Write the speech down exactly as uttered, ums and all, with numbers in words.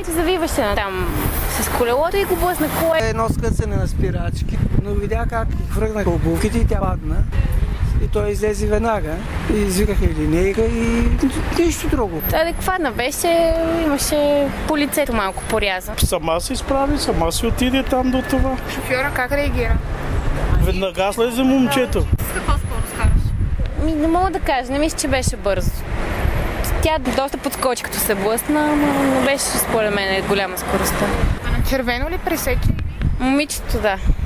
момиче завиваше там с колелото и го блъсна коле. Едно скъсане на спирачки, но видя как хвъргнаха обувките и тя падна. И той излезе веднага. И извикаха и линейка и нищо друго. Адекватна беше, имаше по лицето малко поряза. Сама се изправи, сама се отиде там до това. Шофьора как реагира? Веднага слезе момчето. С какво скорост караш? Ми, не мога да кажа, не мисля, че беше бързо. Тя доста подскочи, като се блъсна, но не беше според мен голяма скоростта. А на червено ли пресече? Момичето, да.